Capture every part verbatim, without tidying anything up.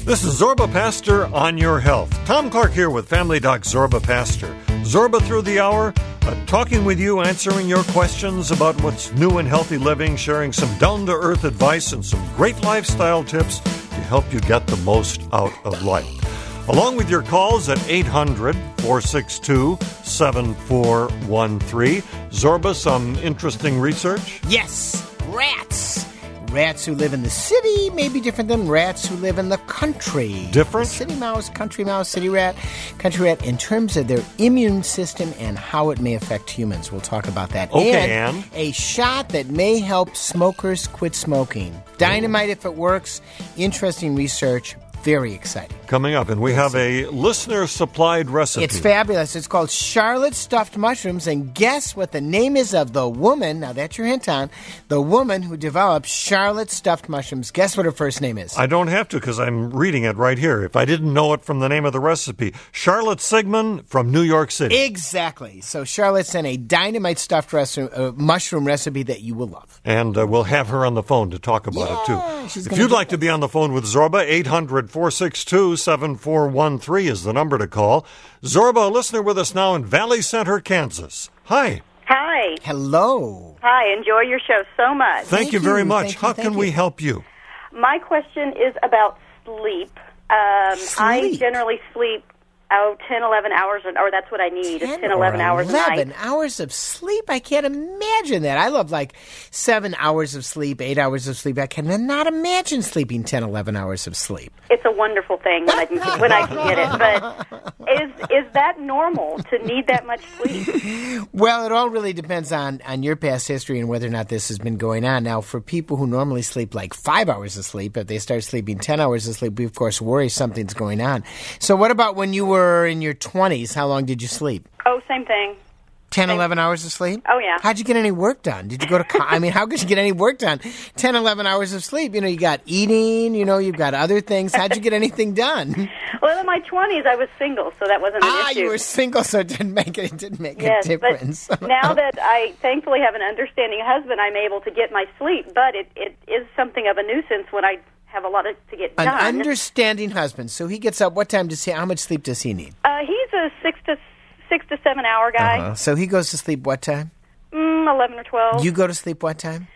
This is Zorba Pastor on your health. Tom Clark here with Family Doc Zorba Pastor. Zorba through the hour, uh, talking with you, answering your questions about what's new in healthy living, sharing some down-to-earth advice and some great lifestyle tips to help you get the most out of life. Along with your calls at eight hundred, four six two, seven four one three. Zorba, some interesting research? Yes, rats. Rats who live in the city may be different than rats who live in the country. Different? City mouse, country mouse, city rat, country rat, in terms of their immune system and how it may affect humans. We'll talk about that. Okay, and Ann. a shot that may help smokers quit smoking. Dynamite if it works. Interesting research. Very exciting. Coming up, and we have a listener-supplied recipe. It's fabulous. It's called Charlotte Stuffed Mushrooms, and guess what the name is of the woman, now that's your hint on, the woman who developed Charlotte Stuffed Mushrooms. Guess what her first name is? I don't have to because I'm reading it right here. If I didn't know it from the name of the recipe, Charlotte Sigmund from New York City. Exactly. So Charlotte sent a dynamite stuffed res- uh, mushroom recipe that you will love. And uh, we'll have her on the phone to talk about Yeah, it, too. she's If gonna you'd do like to be on the phone with Zorba, eight hundred, four six two, seven four one three is the number to call. Zorba, a listener with us now in Valley Center, Kansas. Hi. Hi. Hello. Hi. Enjoy your show so much. Thank, Thank you very you, much. thank you, How thank can we you. help you? My question is about sleep. Um, I Sleep. generally sleep, oh, ten, eleven hours, or, or that's what I need, is ten, eleven hours a eleven night. hours of sleep. I can't imagine that. I love like seven hours of sleep, eight hours of sleep. I cannot imagine sleeping ten, eleven hours of sleep. It's a wonderful thing when I can, when I can get it. But is is that normal to need that much sleep? Well, it all really depends on, on your past history and whether or not this has been going on. Now, for people who normally sleep like five hours of sleep, if they start sleeping ten hours of sleep, we, of course, worry something's going on. So what about when you were in your twenties? How long did you sleep? Oh, same thing. ten, eleven hours of sleep? Oh, yeah. How'd you get any work done? Did you go to co- I mean, how could you get any work done? ten, eleven hours of sleep. You know, you got eating, you know, you've got other things. How'd you get anything done? Well, in my twenties, I was single, so that wasn't an ah, issue. you were single, so it didn't make, it didn't make Yes, a difference. but now that I thankfully have an understanding husband, I'm able to get my sleep, but it, it is something of a nuisance when I have a lot of, to get An done. understanding husband. So he gets up. What time does he? How much sleep does he need? Uh, he's a six to six to seven hour guy. Uh-huh. So he goes to sleep what time? Mm, Eleven or twelve. You go to sleep what time?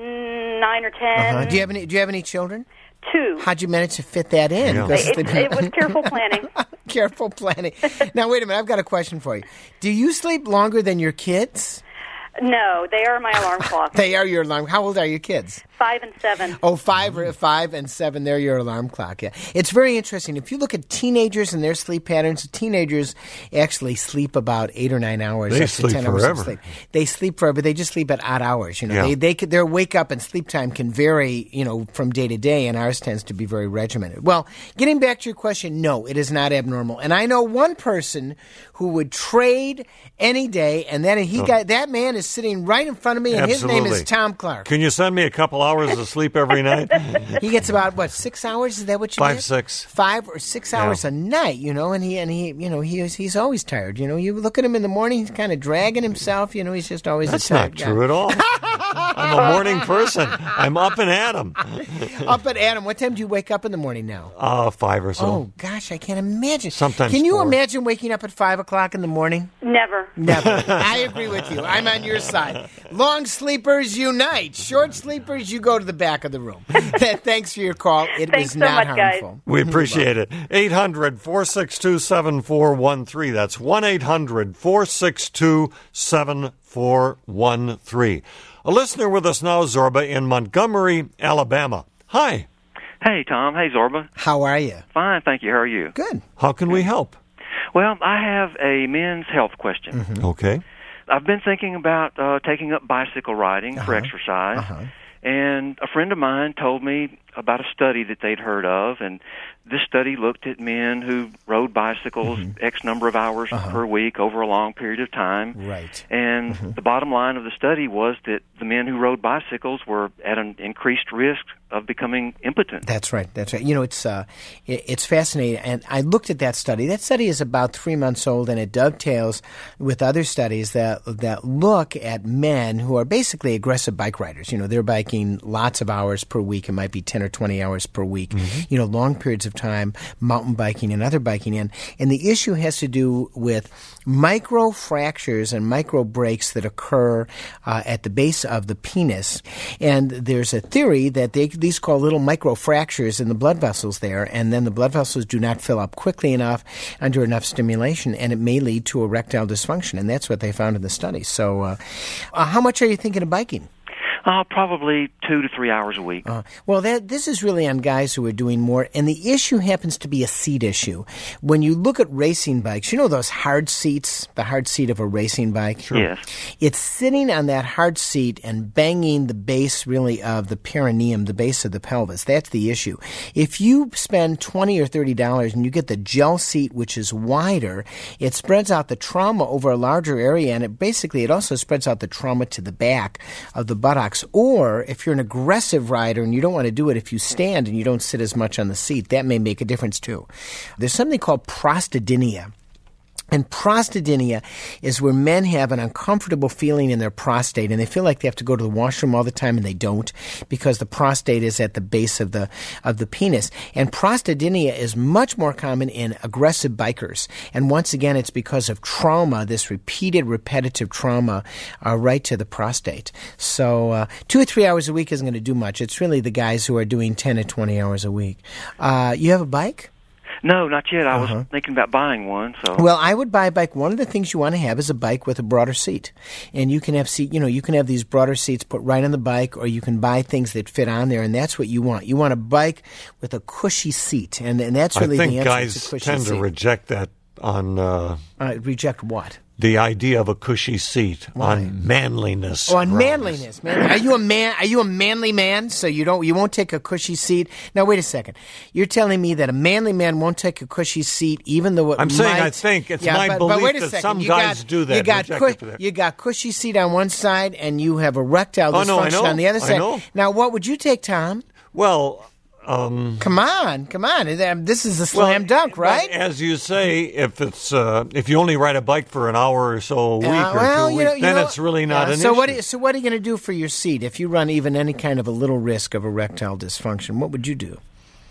Mm, nine or ten. Uh-huh. Do you have any? Do you have any children? Two. How'd you manage to fit that in? Yeah. Go to It, sleep- it was careful planning. Careful planning. Now wait a minute. I've got a question for you. Do you sleep longer than your kids? No, they are my alarm clock. They are your alarm. How old are your kids? Five and seven. Oh, five, or five and seven, they're your alarm clock. Yeah. It's very interesting. If you look at teenagers and their sleep patterns, teenagers actually sleep about eight or nine hours. They up to sleep ten hours forever. of sleep. They sleep forever. They just sleep at odd hours. You know, Yeah. they they could, their wake up and sleep time can vary. You know, from day to day, and ours tends to be very regimented. Well, getting back to your question, no, it is not abnormal. And I know one person who would trade any day, and then he got that man is sitting right in front of me, and his name Absolutely. is Tom Clark. Can you send me a couple hours of sleep every night? He gets about what six hours? Is that what you Five, get? six. Five or six hours a night, you know. And he and he, you know, he is he's always tired. You know, you look at him in the morning; he's kind of dragging himself. You know, he's just always That's a not tired guy. true at all. I'm a morning person. I'm up and at 'em. Up at Adam, what time do you wake up in the morning now? Uh, five or so. Oh gosh, I can't imagine. Sometimes Can you four. imagine waking up at five o'clock in the morning? Never. Never. I agree with you. I'm on your side. Long sleepers unite. Short sleepers, you go to the back of the room. Thanks for your call. It Thanks was so not much, guys. harmful. We appreciate it. eight hundred, four six two, seven four one three. That's one eight hundred, four six two, seven four one three. A listener with us now, Zorba, in Montgomery, Alabama. Hi. Hey, Tom. Hey, Zorba. How are you? Fine, thank you. How are you? Good. How can we help? Well, I have a men's health question. Okay. I've been thinking about uh, taking up bicycle riding for Uh-huh. exercise, Uh-huh. and a friend of mine told me about a study that they'd heard of, and this study looked at men who rode bicycles X number of hours Uh-huh. per week over a long period of time. Right. And the bottom line of the study was that the men who rode bicycles were at an increased risk of becoming impotent. That's right. That's right. You know, it's uh, it, it's fascinating. And I looked at that study. That study is about three months old, and it dovetails with other studies that that look at men who are basically aggressive bike riders. You know, they're biking lots of hours per week. It might be ten or or twenty hours per week, mm-hmm. you know, long periods of time, mountain biking and other biking. And, and the issue has to do with micro fractures and micro breaks that occur uh, at the base of the penis. And there's a theory that they these call little micro fractures in the blood vessels there, and then the blood vessels do not fill up quickly enough under enough stimulation, and it may lead to erectile dysfunction. And that's what they found in the study. So uh, uh, how much are you thinking of biking? Uh, probably two to three hours a week. Uh, well, that, this is really on guys who are doing more, and the issue happens to be a seat issue. When you look at racing bikes, you know those hard seats, the hard seat of a racing bike? Sure. Yes. It's sitting on that hard seat and banging the base, really, of the perineum, the base of the pelvis. That's the issue. If you spend twenty dollars or thirty dollars and you get the gel seat, which is wider, it spreads out the trauma over a larger area, and it basically, it also spreads out the trauma to the back of the buttocks. Or if you're an aggressive rider and you don't want to do it, if you stand and you don't sit as much on the seat, that may make a difference too. There's something called prostadinia. And prostadinia is where men have an uncomfortable feeling in their prostate, and they feel like they have to go to the washroom all the time, and they don't, because the prostate is at the base of the of the penis. And prostadinia is much more common in aggressive bikers. And once again, it's because of trauma, this repeated, repetitive trauma, uh, right to the prostate. So uh, two or three hours a week isn't going to do much. It's really the guys who are doing ten to twenty hours a week. Uh, you have a bike? No, not yet. I uh-huh. was thinking about buying one. So, well, I would buy a bike. One of the things you want to have is a bike with a broader seat, and you can have seat. You know, you can have these broader seats put right on the bike, or you can buy things that fit on there, and that's what you want. You want a bike with a cushy seat, and and that's really I think the answer. guys It's a cushy tend seat. to reject that on. Uh, uh, reject what? The idea of a cushy seat. Why? On manliness. Oh, on grounds. manliness, man. Are you a man? Are you a manly man? So you don't, you won't take a cushy seat. Now, wait a second. You're telling me that a manly man won't take a cushy seat, even though it I'm might, saying I think it's yeah, my but, belief but wait a that second. some you guys got, do that. You got, reject cu- it for that. you got cushy seat on one side, and you have erectile Oh, dysfunction no, I know. on the other I side. know. Now, what would you take, Tom? Well. Um, come on, come on! This is a slam well, dunk, right? As you say, if it's uh, if you only ride a bike for an hour or so a week uh, or well, two a you week, know, you then know, it's really not yeah, an so issue. What are you, so what are you going to do for your seat if you run even any kind of a little risk of erectile dysfunction? What would you do?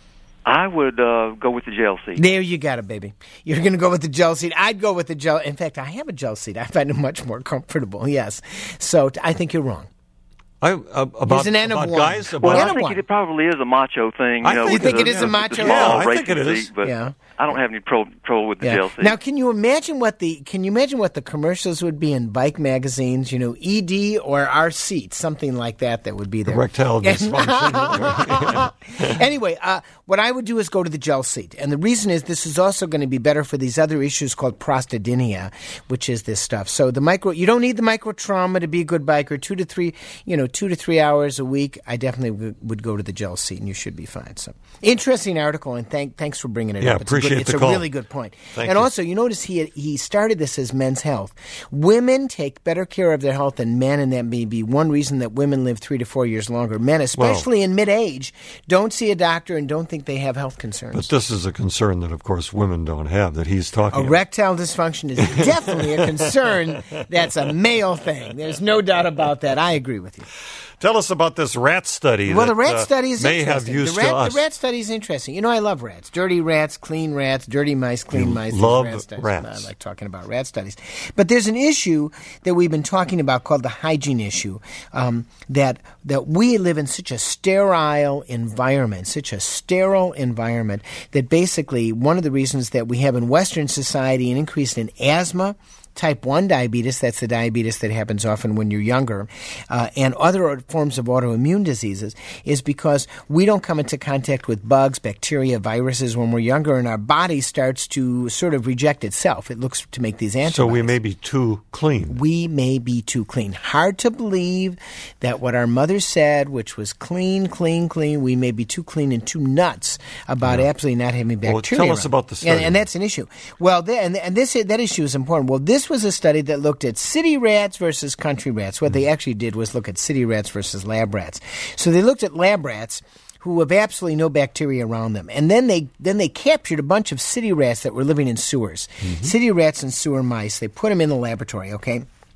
I would uh, go with the gel seat. There you got it, baby. You're going to go with the gel seat. I'd go with the gel. In fact, I have a gel seat. I find it much more comfortable, yes. So I think you're wrong. I, uh, about an N of about one. guys? About Well, N I of think one. it probably is a macho thing. You I know, think You with think the, it is a with macho the thing? small Yeah, I racing think it is. seat, but Yeah. I don't have any pro- trouble with the Yeah. gel seat. Now, can you imagine what the can you imagine what the commercials would be in bike magazines? You know, E D or our seat, something like that. That would be there. Erectile dysfunction. Anyway, uh, what I would do is go to the gel seat, and the reason is this is also going to be better for these other issues called prostadinia, which is this stuff. So the micro, you don't need the micro trauma to be a good biker. Two to three, you know, two to three hours a week. I definitely w- would go to the gel seat, and you should be fine. So interesting article, and thank thanks for bringing it Yeah, up. It's a appreciate good, It's the a call. really good point. Thank and you. also, you notice he he started this as men's health. Women take better care of their health than men, and that may be one reason that women live three to four years longer. Men, especially in mid-age, don't see a doctor and don't think they have health concerns. But this is a concern that, of course, women don't have, that he's talking about. Erectile dysfunction is definitely a concern that's a male thing. There's no doubt about that. I agree with you. Tell us about this rat study. Well, that, the rat uh, study is may interesting. have use the, rat, to us. the rat study is interesting. You know, I love rats. Dirty rats, clean rats, dirty mice, clean You mice. These love rat studies. rats. I like talking about rat studies. But there's an issue that we've been talking about called the hygiene issue, um, that that we live in such a sterile environment, such a sterile environment, that basically one of the reasons that we have in Western society an increase in asthma, type one diabetes, that's the diabetes that happens often when you're younger, uh, and other forms of autoimmune diseases, is because we don't come into contact with bugs, bacteria, viruses when we're younger, and our body starts to sort of reject itself. It looks to make these antibodies. So we may be too clean. We may be too clean. Hard to believe that what our mother said, which was clean, clean, clean, we may be too clean and too nuts about Yeah. absolutely not having bacteria. Well, tell us around. about the study. And, and that's an issue. Well, th- and, and this and that issue is important. Well, this was a study that looked at city rats versus country rats. What they actually did was look at city rats versus lab rats. So they looked at lab rats who have absolutely no bacteria around them. And then they then they captured a bunch of city rats that were living in sewers. Mm-hmm. City rats and sewer mice. They put them in the laboratory, okay?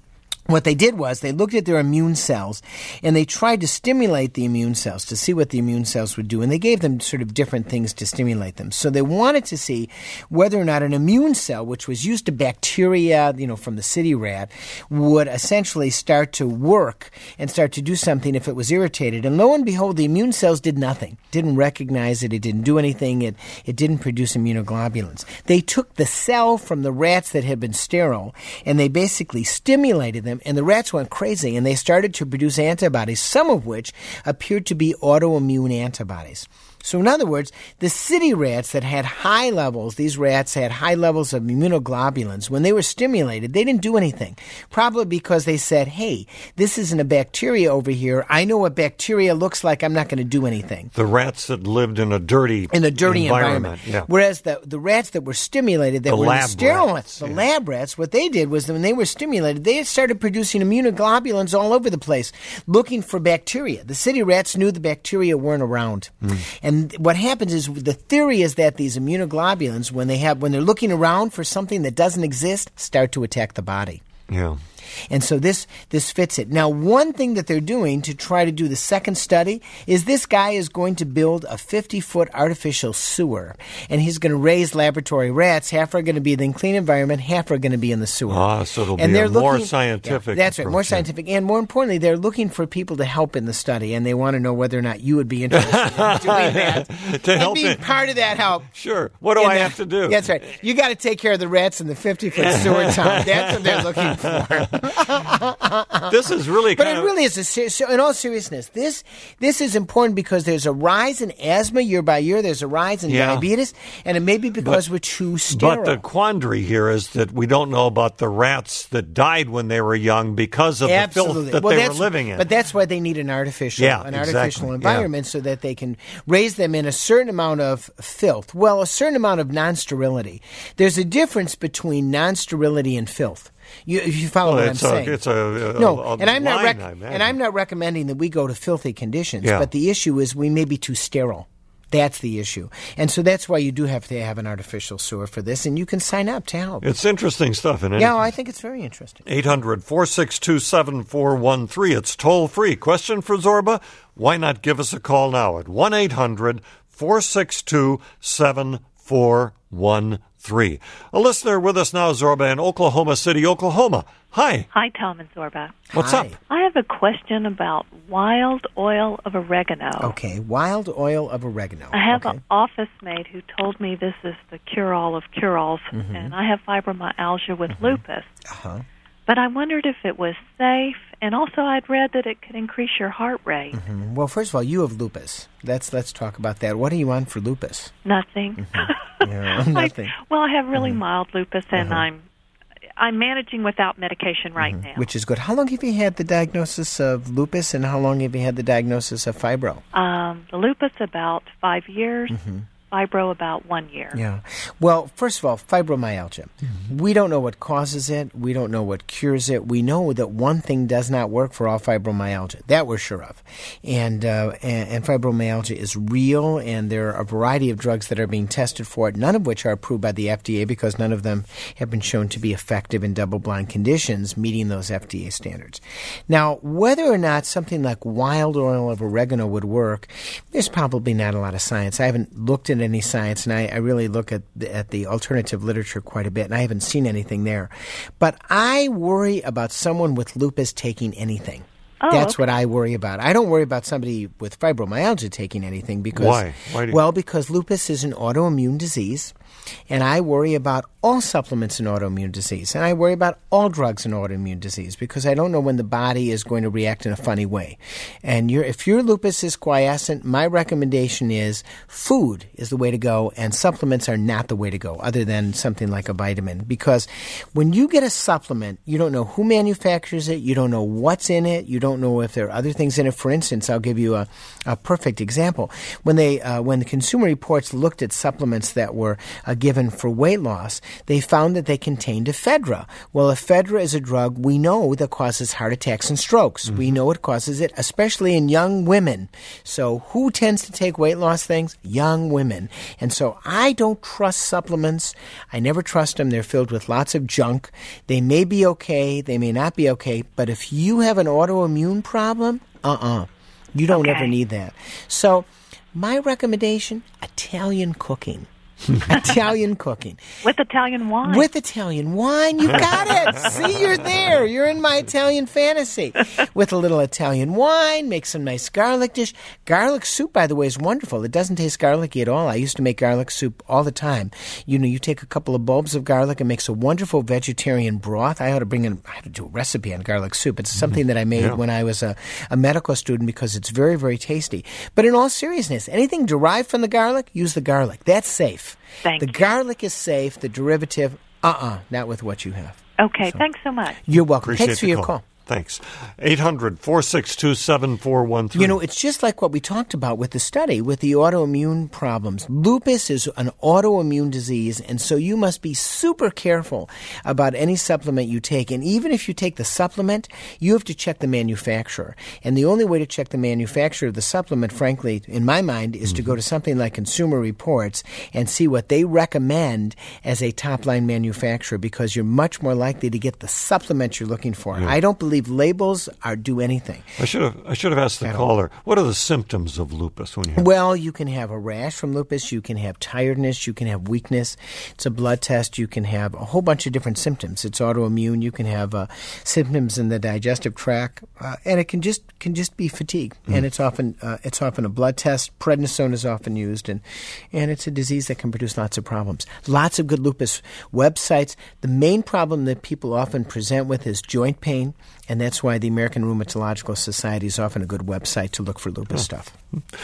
what they did was they looked at their immune cells and they tried to stimulate the immune cells to see what the immune cells would do. And they gave them sort of different things to stimulate them. So they wanted to see whether or not an immune cell, which was used to bacteria, you know, from the city rat, would essentially start to work and start to do something if it was irritated. And lo and behold, the immune cells did nothing. Didn't recognize it. It didn't do anything. It, it didn't produce immunoglobulins. They took the cell from the rats that had been sterile and they basically stimulated them. And the rats went crazy, and they started to produce antibodies, some of which appeared to be autoimmune antibodies. So in other words, the city rats that had high levels, these rats had high levels of immunoglobulins. When they were stimulated, they didn't do anything. Probably because they said, hey, this isn't a bacteria over here. I know what bacteria looks like. I'm not going to do anything. The rats that lived in a dirty in a dirty environment. environment. Yeah. Whereas the, the rats that were stimulated, that the were lab in the sterile rats, the yeah. lab rats, what they did was that when they were stimulated, they started producing immunoglobulins all over the place, looking for bacteria. The city rats knew the bacteria weren't around. Mm. And what happens is the theory is that these immunoglobulins, when they have when they're looking around for something that doesn't exist, start to attack the body. Yeah. And so this this fits it. Now, one thing that they're doing to try to do the second study is this guy is going to build a fifty-foot artificial sewer, and he's going to raise laboratory rats. Half are going to be in the clean environment, half are going to be in the sewer. Ah, so it'll and be they're a more looking, scientific yeah, that's right, approach, more yeah. scientific. And more importantly, they're looking for people to help in the study, and they want to know whether or not you would be interested in doing that. to and help being it. part of that help. Sure. What do In I the- have to do? That's right. You got to take care of the rats in the fifty-foot sewer, Tom. That's what they're looking for. This is really But kind it of... really is, a ser- so in all seriousness, this this is important because there's a rise in asthma year by year. There's a rise in Yeah. diabetes, and it may be because But- we're too sterile. But the quandary here is that we don't know about the rats that died when they were young because of Absolutely. the filth that Well, they that's- were living in. But that's why they need an artificial, Yeah, an exactly. artificial Yeah. environment so that they can raise them in a certain amount of filth. Well, a certain amount of non-sterility. There's a difference between non-sterility and filth. You, if you follow Well, what it's I'm a- saying, it's a- a- no, a and I'm not line, rec- I imagine. and I'm not recommending that we go to filthy conditions. Yeah. But the issue is we may be too sterile. That's the issue, and so that's why you do have to have an artificial sewer for this, and you can sign up to help. It's interesting stuff. And Yeah, I think it's very interesting. eight hundred, four six two, seven four one three. It's toll free. Question for Zorba? Why not give us a call now at one eight hundred, four six two, seven four one three. A listener with us now, Zorba, in Oklahoma City, Oklahoma. Hi. Hi, Tom and Zorba. What's Hi. up? I have a question about wild oil of oregano. Okay, wild oil of oregano. I have okay. an office mate who told me this is the cure-all of cure-alls, Mm-hmm. and I have fibromyalgia with lupus. Uh-huh. But I wondered if it was safe, and also I'd read that it could increase your heart rate. Mm-hmm. Well, first of all, you have lupus. Let's let's talk about that. What are you on for lupus? Nothing. Yeah, nothing. I, well, I have really Mm-hmm. mild lupus, and I'm I'm managing without medication right now. Which is good. How long have you had the diagnosis of lupus, and how long have you had the diagnosis of fibro? Um, the lupus about five years. Fibro about one year. Yeah. Well, first of all, fibromyalgia. We don't know what causes it. We don't know what cures it. We know that one thing does not work for all fibromyalgia. That we're sure of. And, uh, and, and fibromyalgia is real, and there are a variety of drugs that are being tested for it, none of which are approved by the F D A because none of them have been shown to be effective in double-blind conditions meeting those F D A standards. Now, whether or not something like wild oil of oregano would work, there's probably not a lot of science. I haven't looked at any science, and I, I really look at the, at the alternative literature quite a bit, and I haven't seen anything there. But I worry about someone with lupus taking anything. Oh, That's okay. what I worry about. I don't worry about somebody with fibromyalgia taking anything because Why? Why do you- well, because lupus is an autoimmune disease, and I worry about all supplements in autoimmune disease, and I worry about all drugs in autoimmune disease because I don't know when the body is going to react in a funny way. And you're, if your lupus is quiescent, my recommendation is food is the way to go, and supplements are not the way to go, other than something like a vitamin. Because when you get a supplement, you don't know who manufactures it, you don't know what's in it, you don't know if there are other things in it. For instance, I'll give you a, a perfect example. When they, uh, when the Consumer Reports looked at supplements that were uh, given for weight loss, they found that they contained ephedra. Well, ephedra is a drug we know that causes heart attacks and strokes. Mm-hmm. We know it causes it, especially in young women. So who tends to take weight loss things? Young women. And so I don't trust supplements. I never trust them. They're filled with lots of junk. They may be okay. They may not be okay. But if you have an autoimmune problem, uh-uh. You don't okay. ever need that. So my recommendation, Italian cooking. Italian cooking. With Italian wine. With Italian wine. You got it. See, you're there. You're in my Italian fantasy. With a little Italian wine, make some nice garlic dish. Garlic soup, by the way, is wonderful. It doesn't taste garlicky at all. I used to make garlic soup all the time. You know, you take a couple of bulbs of garlic and makes a wonderful vegetarian broth. I ought to bring in, I have to do a recipe on garlic soup. It's something that I made yeah. when I was a, a medical student because it's very, very tasty. But in all seriousness, anything derived from the garlic, use the garlic. That's safe. Thank the you. garlic is safe. The derivative, uh-uh, not with what you have. Okay, so, thanks so much. You're welcome. Appreciate Thanks for the your call. call. Thanks. eight hundred, four six two, seven four one three. You know, it's just like what we talked about with the study, with the autoimmune problems. Lupus is an autoimmune disease, and so you must be super careful about any supplement you take. And even if you take the supplement, you have to check the manufacturer. And the only way to check the manufacturer of the supplement, frankly, in my mind, is mm-hmm. to go to something like Consumer Reports and see what they recommend as a top-line manufacturer, because you're much more likely to get the supplement you're looking for. Yeah. I don't believe labels are do anything. I should have I should have asked the At caller, all. What are the symptoms of lupus when you have Well, you can have a rash from lupus, you can have tiredness, you can have weakness. It's a blood test. You can have a whole bunch of different symptoms. It's autoimmune. You can have uh, symptoms in the digestive tract, uh, and it can just can just be fatigue. Mm. And it's often uh, it's often a blood test. Prednisone is often used, and and it's a disease that can produce lots of problems. Lots of good lupus websites. The main problem that people often present with is joint pain. And that's why the American Rheumatological Society is often a good website to look for lupus oh. stuff.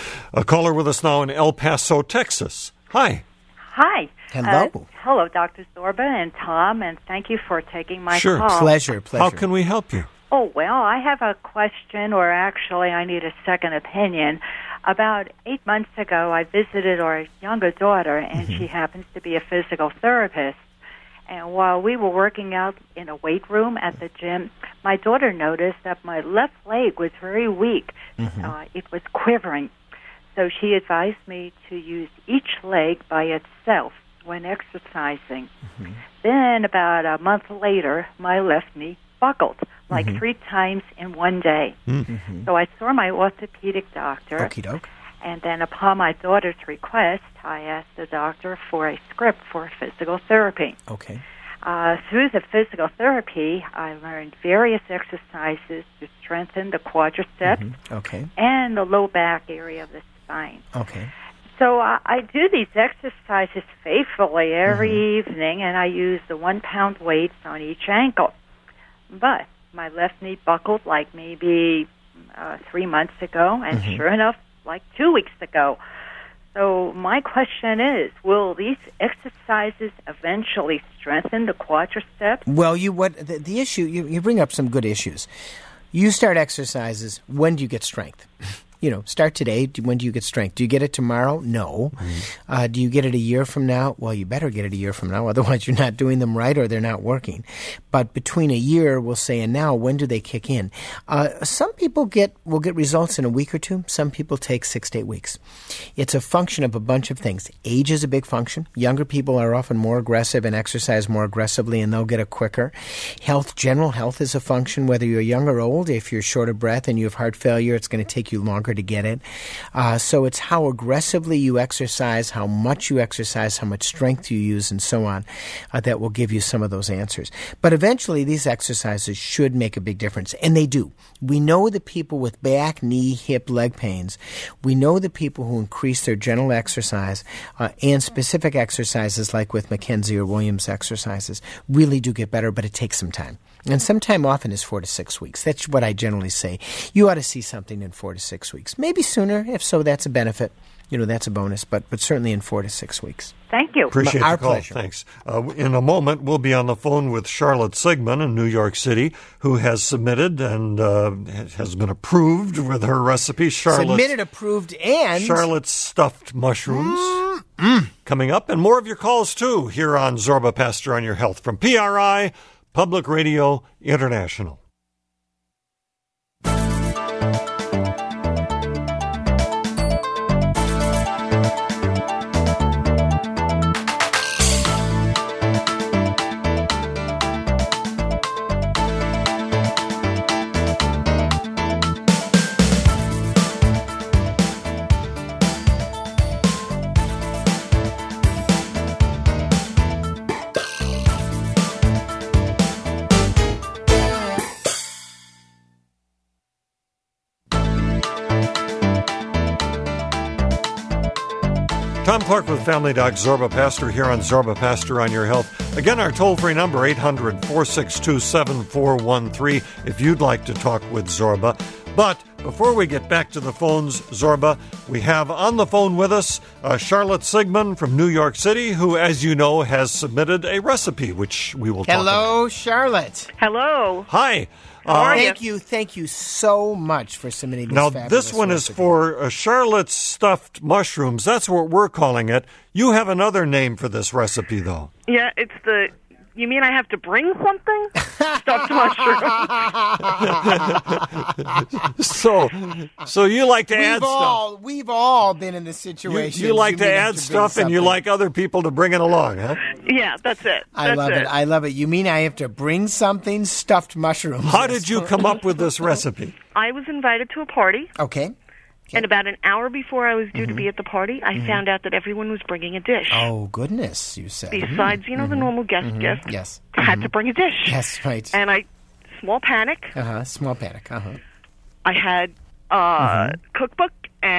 A caller with us now in El Paso, Texas. Hi. Hi. Hello. Uh, hello, Doctor Zorba and Tom, and thank you for taking my sure. call. Pleasure, pleasure. How can we help you? Oh, well, I have a question, or actually I need a second opinion. About eight months ago, I visited our younger daughter, and mm-hmm. she happens to be a physical therapist. And while we were working out in a weight room at the gym, my daughter noticed that my left leg was very weak. Mm-hmm. Uh, it was quivering. So she advised me to use each leg by itself when exercising. Mm-hmm. Then about a month later, my left knee buckled like mm-hmm. three times in one day. Mm-hmm. So I saw my orthopedic doctor. Okie doke. And then upon my daughter's request, I asked the doctor for a script for physical therapy. Okay. Uh, through the physical therapy, I learned various exercises to strengthen the quadriceps mm-hmm. okay. and the low back area of the spine. Okay. So uh, I do these exercises faithfully every mm-hmm. evening, and I use the one-pound weights on each ankle. But my left knee buckled like maybe uh, three months ago, and mm-hmm. sure enough, like two weeks ago. So my question is, will these exercises eventually strengthen the quadriceps? Well, you what the, the issue, you, you bring up some good issues. You start exercises, when do you get strength? You know, start today. When do you get strength? Do you get it tomorrow? No. Mm-hmm. Uh, do you get it a year from now? Well, you better get it a year from now. Otherwise, you're not doing them right or they're not working. But between a year, we'll say, and now, when do they kick in? Uh, some people get will get results in a week or two. Some people take six to eight weeks. It's a function of a bunch of things. Age is a big function. Younger people are often more aggressive and exercise more aggressively, and they'll get it quicker. Health, general health is a function, whether you're young or old. If you're short of breath and you have heart failure, it's going to take you longer to get it. Uh, so it's how aggressively you exercise, how much you exercise, how much strength you use, and so on, uh, that will give you some of those answers. But eventually, these exercises should make a big difference, and they do. We know that people with back, knee, hip, leg pains, we know that people who increase their general exercise uh, and specific exercises like with McKenzie or Williams exercises really do get better, but it takes some time. And some time often is four to six weeks. That's what I generally say. You ought to see something in four to six weeks. Maybe sooner. If so, that's a benefit. You know, that's a bonus, but but certainly in four to six weeks. Thank you. Appreciate Our the call. pleasure. Thanks. Uh, in a moment, we'll be on the phone with Charlotte Sigmund in New York City, who has submitted and uh, has been approved with her recipe. Charlotte Submitted, approved, and... Charlotte's stuffed mushrooms. Mm, Mm. Coming up, and more of your calls, too, here on Zorba Pastor on Your Health from P R I, Public Radio International. Tom Clark with Family Doc Zorba Pastor here on Zorba Pastor on Your Health. Again, our toll-free number, eight hundred, four six two, seven four one three, if you'd like to talk with Zorba. But before we get back to the phones, Zorba, we have on the phone with us uh, Charlotte Sigmund from New York City, who, as you know, has submitted a recipe, which we will talk about. Hello, Charlotte. Hello. Hi. Uh, thank you, thank you so much for submitting this Now, fabulous this one recipe. is for uh, Charlotte's stuffed mushrooms. That's what we're calling it. You have another name for this recipe, though. Yeah, it's the... You mean I have to bring something? Stuffed mushroom. so, so you like to we've add all, stuff. We've all been in this situation. You, you like you to add to stuff, and you like other people to bring it along, huh? Yeah, that's it. I that's love it. it. I love it. You mean I have to bring something stuffed mushrooms? How did you come up with this recipe? I was invited to a party. Okay. And about an hour before I was due mm-hmm. to be at the party, I mm-hmm. found out that everyone was bringing a dish. Oh, goodness, you said. Besides, you know, mm-hmm. the normal guest mm-hmm. gift. Yes. I had mm-hmm. to bring a dish. Yes, right. And I, small panic. Uh-huh, small panic, uh-huh. I had a uh, mm-hmm. cookbook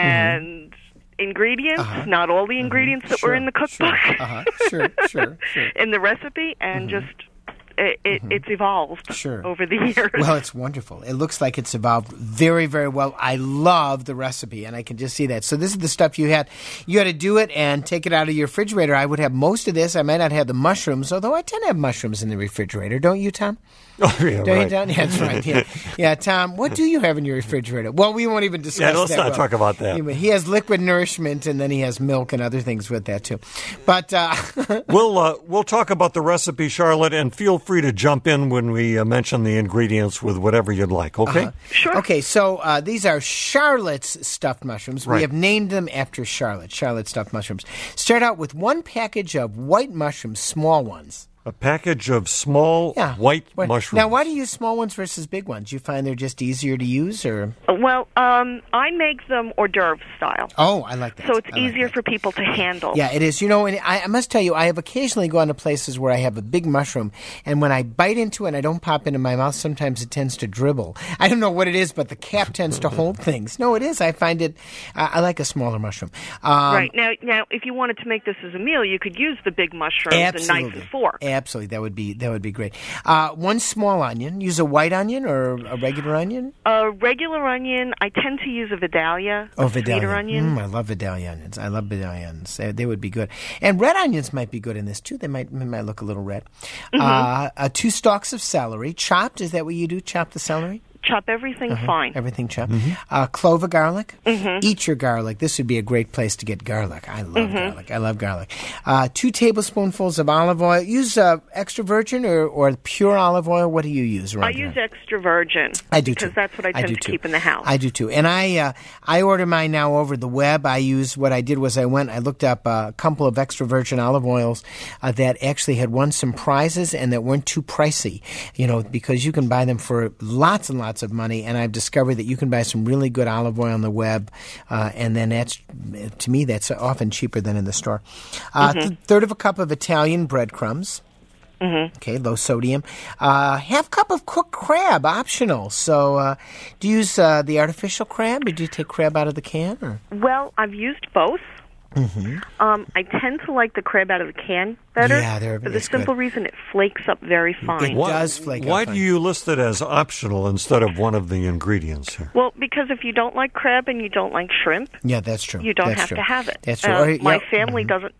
and mm-hmm. ingredients, uh-huh. not all the ingredients mm-hmm. that sure, were in the cookbook. Sure, uh-huh. sure, sure, sure. In the recipe, and mm-hmm. just... It, it, mm-hmm. It's evolved sure. over the years. Well, it's wonderful. It looks like it's evolved very, very well. I love the recipe, and I can just see that. So this is the stuff you had. You had to do it and take it out of your refrigerator. I would have most of this. I might not have the mushrooms, although I tend to have mushrooms in the refrigerator. Don't you, Tom? Oh, yeah, Don't right. you, Tom? Yeah, that's right. Yeah. yeah, Tom, what do you have in your refrigerator? Well, we won't even discuss yeah, let's that. not well. talk about that. He, he has liquid nourishment, and then he has milk and other things with that, too. But uh, we'll uh, we'll talk about the recipe, Charlotte, and feel free to jump in when we uh, mention the ingredients with whatever you'd like, okay? Uh-huh. Sure. Okay, so uh, these are Charlotte's stuffed mushrooms. Right. We have named them after Charlotte, Charlotte stuffed mushrooms. Start out with one package of white mushrooms, small ones. A package of small yeah. white what, mushrooms. Now, why do you use small ones versus big ones? You find they're just easier to use, or? Well, um, I make them hors d'oeuvre style. Oh, I like that. So it's I easier like for people to handle. Yeah, it is. You know, and I, I must tell you, I have occasionally gone to places where I have a big mushroom, and when I bite into it and I don't pop into my mouth, sometimes it tends to dribble. I don't know what it is, but the cap tends to hold things. No, it is. I find it, uh, I like a smaller mushroom. Um, right. Now, now, if you wanted to make this as a meal, you could use the big mushrooms absolutely. and knife and fork. Absolutely. That would be That would be great. Uh, one small onion. Use a white onion or a regular onion? A regular onion. I tend to use a Vidalia. Oh, a Vidalia. onion. Mm, I love Vidalia onions. I love Vidalia onions. They, they would be good. And red onions might be good in this, too. They might they might look a little red. Mm-hmm. Uh, uh, two stalks of celery. Chopped. Is that what you do? Chop the celery? Chop everything uh-huh. fine. Everything chopped. Mm-hmm. Uh, clove of garlic. Mm-hmm. Eat your garlic. This would be a great place to get garlic. I love mm-hmm. garlic. I love garlic. Uh, two tablespoonfuls of olive oil. Use uh, extra virgin or, or pure olive oil. What do you use? I use here? extra virgin. I do because too. that's what I tend I do to too. keep in the house. I do too. And I uh, I order mine now over the web. I use what I did was I went. I looked up a couple of extra virgin olive oils uh, that actually had won some prizes and that weren't too pricey. You know, because you can buy them for lots and lots of money. And I've discovered that you can buy some really good olive oil on the web, uh, and then that's, to me, that's often cheaper than in the store. Uh, mm-hmm. th- third of a cup of Italian breadcrumbs. Mm-hmm. Okay, low sodium. Uh, half cup of cooked crab, optional. So, uh, do you use uh, the artificial crab, or do you take crab out of the can? Or? Well, I've used both. Mm-hmm. Um, I tend to like the crab out of the can better. Yeah, they're, for the it's simple good. reason it flakes up very fine. It why, does flake Why up do fine. you list it as optional instead of one of the ingredients here? Well, because if you don't like crab and you don't like shrimp, Yeah, that's true. you don't that's have true. to have it. That's true. Uh, Or, my yeah. family mm-hmm. doesn't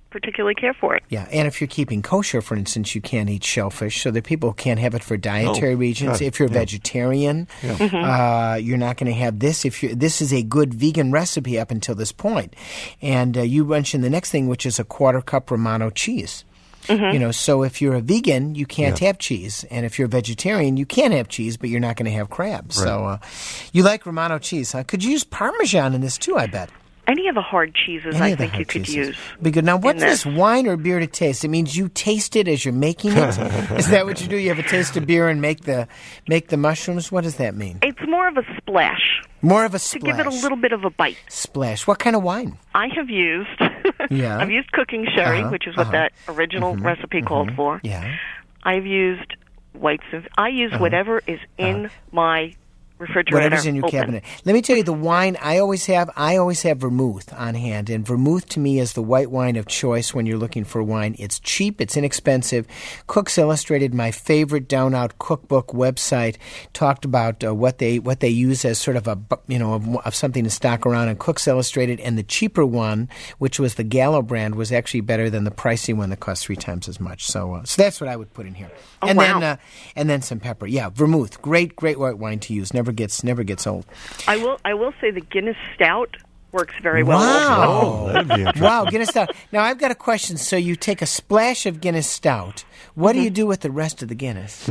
particularly care for it. Yeah, and if you're keeping kosher, for instance, you can't eat shellfish, so that people can't have it for dietary Oh, reasons. got it. If you're Yeah. vegetarian, Yeah. uh, you're not going to have this. If you this is a good vegan recipe up until this point. And uh, you mentioned the next thing, which is a quarter cup Romano cheese. Mm-hmm. You know, so if you're a vegan, you can't Yeah. have cheese, and if you're a vegetarian, you can have cheese, but you're not going to have crab. Right. So, uh, you like Romano cheese, huh? Could you use Parmesan in this too? I bet. Any of the hard cheeses Any I of the think you hard could cheeses. use. Be good. Now, what's in this this. wine or beer to taste? It means you taste it as you're making it. Is that what you do? You have a taste of beer and make the make the mushrooms. What does that mean? It's more of a splash, More of a to splash. give it a little bit of a bite. splash. What kind of wine? I have used, Yeah. I've used cooking sherry, Uh-huh, which is what uh-huh. that original recipe called for. Yeah. I've used whites. And, I use whatever is in my refrigerator. Whatever's in your open. cabinet. Let me tell you, the wine I always have, I always have vermouth on hand. And vermouth to me is the white wine of choice when you're looking for wine. It's cheap, it's inexpensive. Cook's Illustrated, my favorite down-out cookbook website, talked about uh, what they what they use as sort of a, bu- you know, of, of something to stock around. And Cook's Illustrated, and the cheaper one, which was the Gallo brand, was actually better than the pricey one that cost three times as much. So, uh, so that's what I would put in here. Oh, and wow. then uh, and then some pepper. Yeah, vermouth, great, great white wine to use. Never gets never gets old. I will. I will say the Guinness Stout works very well. Wow. Also. Oh, that'd be interesting. Wow, Guinness Stout. Now, I've got a question. So you take a splash of Guinness Stout. What Mm-hmm. do you do with the rest of the Guinness?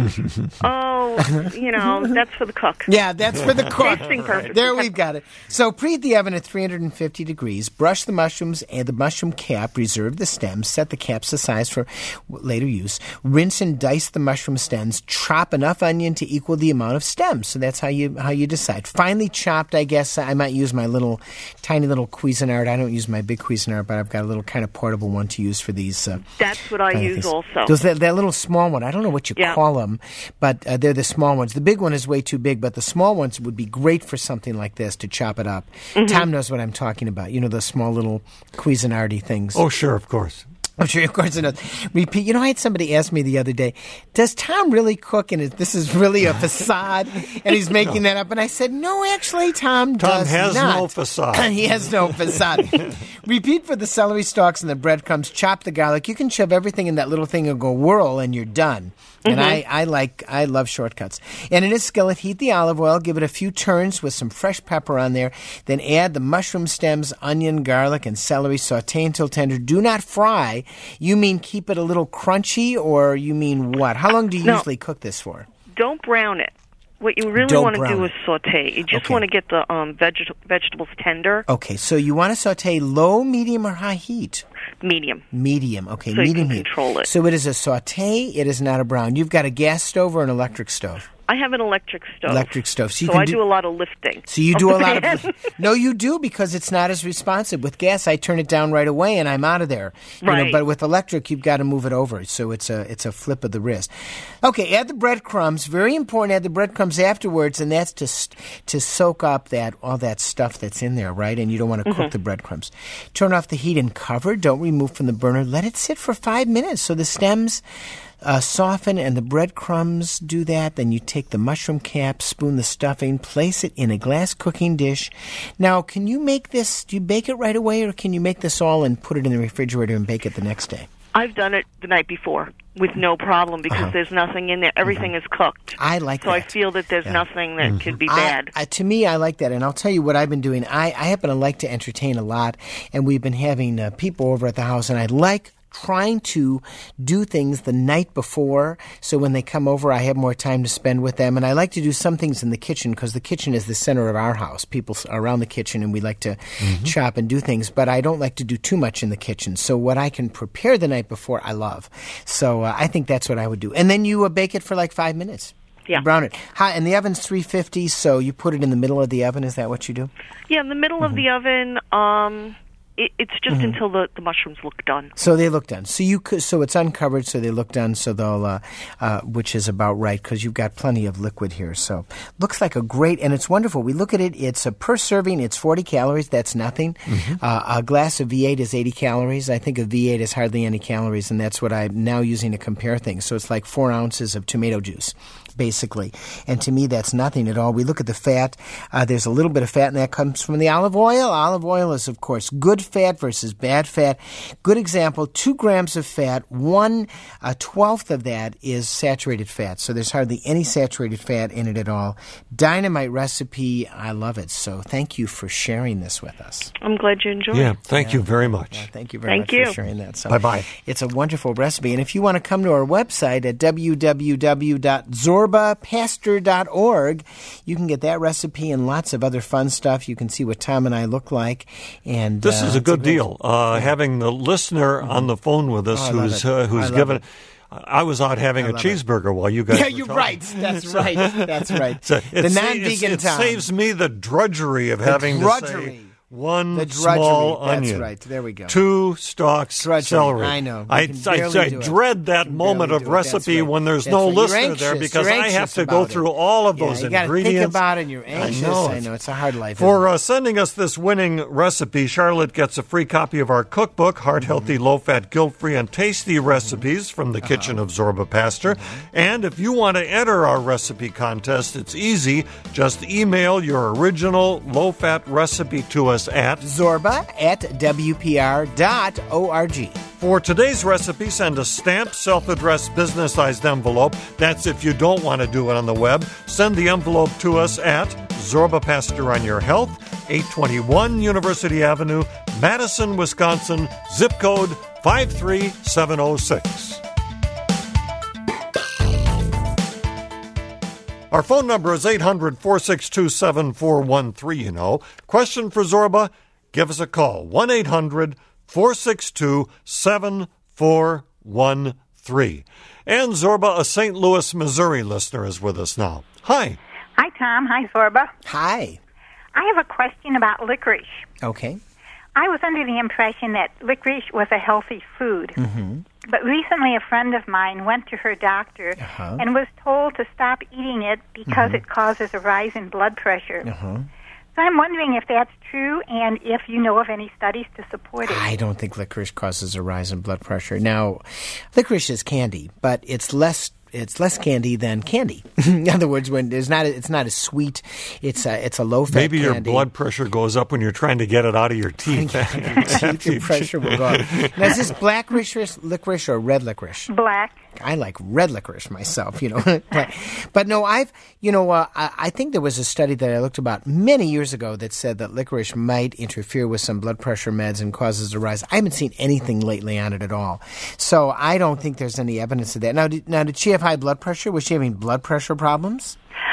Oh, you know, that's for the cook. Yeah, that's for the cook. Tasting purposes. There we've got it. So preheat the oven at three hundred fifty degrees. Brush the mushrooms and the mushroom cap. Reserve the stems. Set the caps aside for later use. Rinse and dice the mushroom stems. Chop enough onion to equal the amount of stems. So that's how you how you decide. Finely chopped, I guess I might use my little tiny little Cuisinart. I don't use my big Cuisinart, but I've got a little kind of portable one to use for these. Uh, That's what I kind of use things. also. Those that, that little small one. I don't know what you Yeah. call them, but uh, they're the small ones. The big one is way too big, but the small ones would be great for something like this to chop it up. Mm-hmm. Tom knows what I'm talking about. You know, those small little Cuisinarty things. Oh, sure, of course. I'm sure, of course, it does. Repeat. You know, I had somebody ask me the other day, does Tom really cook and it, this is really a facade and he's making that up? And I said, no, actually, Tom, Tom does has not. no facade. He has no facade. Repeat for the celery stalks and the breadcrumbs. Chop the garlic. You can shove everything in that little thing and go whirl and you're done. And I, I like, I love shortcuts. And in a skillet, heat the olive oil, give it a few turns with some fresh pepper on there. Then add the mushroom stems, onion, garlic, and celery. Saute until tender. Do not fry. You mean keep it a little crunchy, or you mean what? How long do you No. usually cook this for? Don't brown it. What you really Don't want to brown do it. is saute. You just Okay. want to get the um, veg- vegetables tender, Okay, so you want to saute low, medium, or high heat? medium. Medium. Okay, So you medium can heat. control it. So it is a saute. It is not a brown. You've got a gas stove or an electric stove? I have an electric stove. Electric stove. So you So can I do- do a lot of lifting. So you do a lot Man. of no, you do because it's not as responsive. With gas, I turn it down right away and I'm out of there. You know, Right. but with electric, you've got to move it over. So it's a it's a flip of the wrist. Okay, add the breadcrumbs. Very important. Add the breadcrumbs afterwards, and that's to st- to soak up that all that stuff that's in there, right? And you don't want to cook the breadcrumbs. Turn off the heat and cover. Don't remove from the burner. Let it sit for five minutes so the stems Uh, soften and the breadcrumbs do that. Then you take the mushroom cap, spoon the stuffing, place it in a glass cooking dish. Now, can you make this, do you bake it right away, or can you make this all and put it in the refrigerator and bake it the next day? I've done it the night before with no problem because Uh-huh. there's nothing in there. Everything is cooked. I like so that. I feel that there's Yeah. nothing that could be I- bad. I, to me, I like that, and I'll tell you what I've been doing. I, I happen to like to entertain a lot, and we've been having uh, people over at the house, and I like trying to do things the night before, so when they come over, I have more time to spend with them. And I like to do some things in the kitchen because the kitchen is the center of our house. People are around the kitchen, and we like to chop and do things. But I don't like to do too much in the kitchen. So what I can prepare the night before, I love. So uh, I think that's what I would do. And then you uh, bake it for like five minutes. Yeah. You brown it. Hot, and the oven's three fifty, so you put it in the middle of the oven. Is that what you do? Yeah, in the middle of the oven, um, it, it's just until the, the mushrooms look done. So they look done. So you could, so it's uncovered, so they look done. So they'll, uh, uh, which is about right because you've got plenty of liquid here. So looks like a great, and it's wonderful. We look at it. It's a per serving. It's forty calories. That's nothing. Uh, a glass of V eight is eighty calories. I think a V eight is hardly any calories, and that's what I'm now using to compare things. So it's like four ounces of tomato juice, basically. And to me, that's nothing at all. We look at the fat. Uh, there's a little bit of fat, and that comes from the olive oil. Olive oil is, of course, good fat versus bad fat. Good example, two grams of fat, one a twelfth of that is saturated fat. So there's hardly any saturated fat in it at all. Dynamite recipe. I love it. So thank you for sharing this with us. I'm glad you enjoyed Yeah, it. thank Yeah. you very much. Yeah, thank you very Thank much you. for sharing that. So Bye-bye. It's a wonderful recipe. And if you want to come to our website at w w w dot zorba pastor dot org, you can get that recipe and lots of other fun stuff. You can see what Tom and I look like. And This uh, is a it's good great- deal. Uh, Having the listener on the phone with us Oh, I love who's it. uh, I who's love given. it. I was out having I a love it. cheeseburger while you guys. Yeah, were you're talking. right. That's right. That's right. So the it sa- non-vegan it, Tom. saves me the drudgery of having drudgery. to say one The drudgery. small That's onion. right. There we go. Two stalks Drudgery. celery. I know. You I, can I, barely I do it. dread that You can moment barely of do it. That's recipe right. when there's That's no right. You're listener there anxious. because You're I have anxious to go about it. through all of Yeah, those you gotta ingredients. think about it and you're anxious. I know. I know. It's a hard life. For isn't it? uh, sending us this winning recipe, Charlotte gets a free copy of our cookbook, Heart Healthy, Low Fat, Guilt Free, and Tasty Recipes from the Kitchen of Zorba Pastor. And if you want to enter our recipe contest, it's easy. Just email your original low fat recipe to us at Zorba at w p r dot org. For today's recipe, send a stamped, self-addressed, business-sized envelope. That's if you don't want to do it on the web. Send the envelope to us at Zorba Pastor on Your Health, eight twenty-one University Avenue, Madison, Wisconsin, zip code five three seven oh six. Our phone number is eight hundred, four six two, seven four one three, you know. Question for Zorba? Give us a call, one eight hundred, four six two, seven four one three. And Zorba, a Saint Louis, Missouri listener, is with us now. Hi. Hi, Tom. Hi, Zorba. Hi. I have a question about licorice. Okay. I was under the impression that licorice was a healthy food. Mm-hmm. But recently a friend of mine went to her doctor Uh-huh. and was told to stop eating it because Mhm. it causes a rise in blood pressure. Uh-huh. So I'm wondering if that's true and if you know of any studies to support it. I don't think licorice causes a rise in blood pressure. Now, licorice is candy, but it's less it's less candy than candy. In other words, when there's not it's not as sweet. It's a it's a low fat Maybe candy. your blood pressure goes up when you're trying to get it out of your teeth. teeth your pressure will go up. Now, is this black licorice, licorice or red licorice? Black. I like red licorice myself, you know. but, but no, I've, you know, uh, I, I think there was a study that I looked about many years ago that said that licorice might interfere with some blood pressure meds and causes a rise. I haven't seen anything lately on it at all. So I don't think there's any evidence of that. Now, did, now, did she have high blood pressure? Was she having blood pressure problems?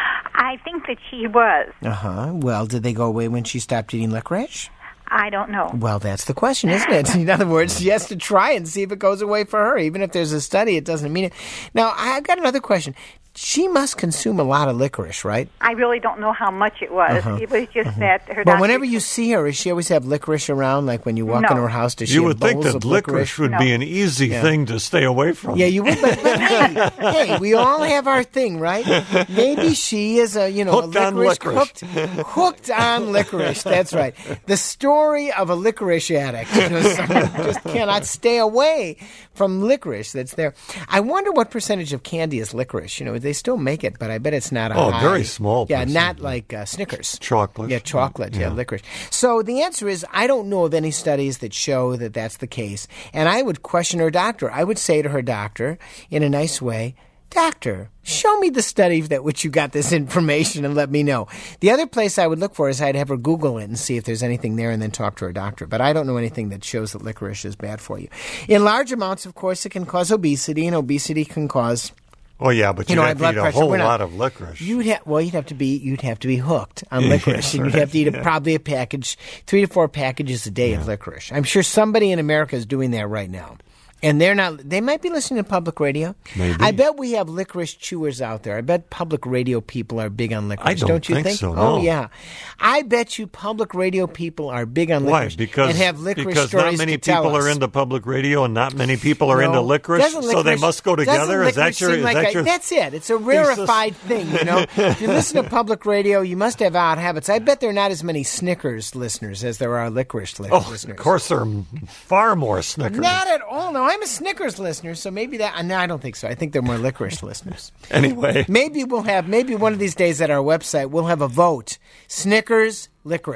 I think that she was. Uh-huh. Well, did they go away when she stopped eating licorice? I don't know. Well, that's the question, isn't it? In other words, she has to try and see if it goes away for her. Even if there's a study, it doesn't mean it. Now, I've got another question. She must consume a lot of licorice, right? I really don't know how much it was. Uh-huh. It was just that her But doctor... whenever you see her, does she always have licorice around? Like when you walk No. in her house, does she You have would think bowls that of licorice would No. be an easy Yeah. thing to stay away from. Yeah, you would. But, but hey, hey, we all have our thing, right? Maybe she is a, you know, Hooked a on licorice, licorice. Hooked, hooked on licorice. That's right. The story of a licorice addict. You know, someone just cannot stay away from licorice that's there. I wonder what percentage of candy is licorice. You know, they still make it, but I bet it's not a Oh, high. very small Yeah, percent. not like uh, Snickers. Chocolate. Yeah, chocolate. Yeah. Yeah. licorice. So the answer is I don't know of any studies that show that that's the case. And I would question her doctor. I would say to her doctor in a nice way, Doctor, show me the study that which you got this information and let me know. The other place I would look for is I'd have her Google it and see if there's anything there and then talk to her doctor. But I don't know anything that shows that licorice is bad for you. In large amounts, of course, it can cause obesity, and obesity can cause... Oh yeah, but You you'd know, have high to blood eat a pressure. whole We're not- lot of licorice. You'd have well, you'd have to be you'd have to be hooked on licorice, and you'd have to eat a, probably a package, three to four packages a day of licorice. I'm sure somebody in America is doing that right now, and they're not. They might be listening to public radio. Maybe. I bet we have licorice chewers out there. I bet public radio people are big on licorice. I don't you think think so, Oh no. yeah, I bet you public radio people are big on Why? licorice Because and have licorice because stories not many to tell people us. are into public radio and not many people are No. into licorice, Doesn't so they licorice- must go doesn't together. Is that licorice your? seem Is like that a- your? That's it. It's a rarefied thing, you know. If you listen to public radio, you must have odd habits. I bet there are not as many Snickers listeners as there are licorice li- Oh, listeners. of course, there are far more Snickers. Not at all. No, I'm a Snickers listener, so maybe that. No, I don't think so. I think they're more licorice listeners. Anyway, Maybe we'll have. Maybe one of these days at our website we'll have a vote: Snickers, licorice.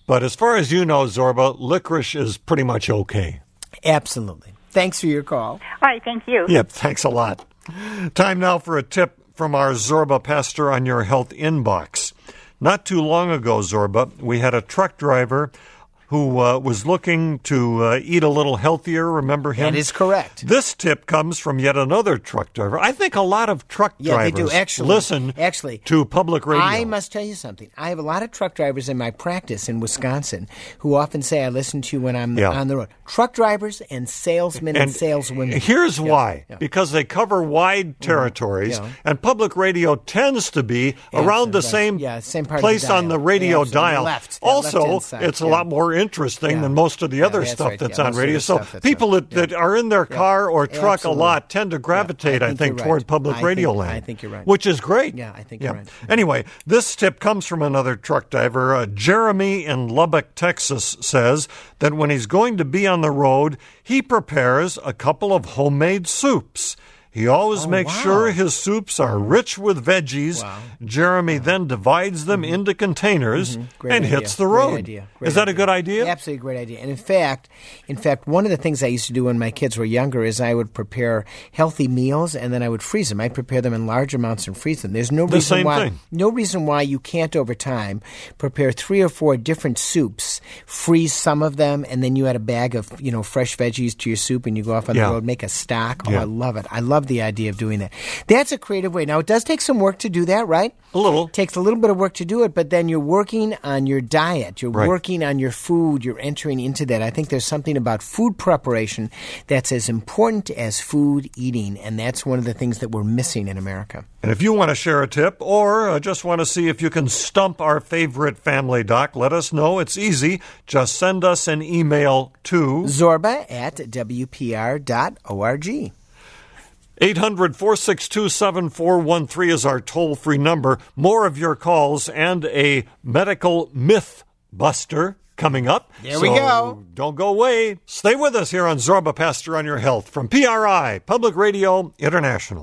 But as far as you know, Zorba, licorice is pretty much okay. Absolutely. Thanks for your call. All right, thank you. Yep, thanks a lot. Time now for a tip from our Zorba Pastor on Your Health inbox. Not too long ago, Zorba, we had a truck driver who uh, was looking to uh, eat a little healthier. Remember him? That is correct. This tip comes from yet another truck driver. I think a lot of truck yeah, drivers they do. Actually, listen actually, to public radio. I must tell you something. I have a lot of truck drivers in my practice in Wisconsin who often say, I listen to you when I'm yeah. on the road. Truck drivers and salesmen and, and saleswomen. Here's yeah, why. Yeah. Because they cover wide territories, yeah. and public radio tends to be yeah, around the right. same, yeah, same part place of the on the radio yeah, dial. The left, also, left side, it's a yeah. lot more interesting yeah. than most of the yeah, other that's stuff right. that's yeah, on radio. So stuff, people right. that, that yeah. are in their car yeah. or truck Absolutely. a lot tend to gravitate, yeah, I I think, think toward right. public I radio think, land. I think you're right. Which is great. Yeah, I think yeah. you're right. Anyway, this tip comes from another truck driver. Uh, Jeremy in Lubbock, Texas, says that when he's going to be on the road, he prepares a couple of homemade soups. He always oh, makes wow. sure his soups are rich with veggies. Wow. Jeremy wow. then divides them mm-hmm. into containers mm-hmm. and idea. hits the road. Great idea. Great is that idea. a good idea? Absolutely a great idea. And in fact, in fact, one of the things I used to do when my kids were younger is I would prepare healthy meals and then I would freeze them. I prepare them in large amounts and freeze them. There's no the reason same why thing. no reason why you can't over time prepare three or four different soups, freeze some of them, and then you add a bag of you know fresh veggies to your soup and you go off on yeah. the road, make a stock. Oh, yeah. I love it. I love the idea of doing that. That's a creative way. Now, it does take some work to do that, right? A little. It takes a little bit of work to do it, but then you're working on your diet. You're right. working on your food. You're entering into that. I think there's something about food preparation that's as important as food eating, and that's one of the things that we're missing in America. And if you want to share a tip or uh, just want to see if you can stump our favorite family doc, let us know. It's easy. Just send us an email to Zorba at W P R dot org. eight hundred, four six two, seven four one three is our toll-free number. More of your calls and a medical myth buster coming up. There so we go. Don't go away. Stay with us here on Zorba Pastor on Your Health from P R I, Public Radio International.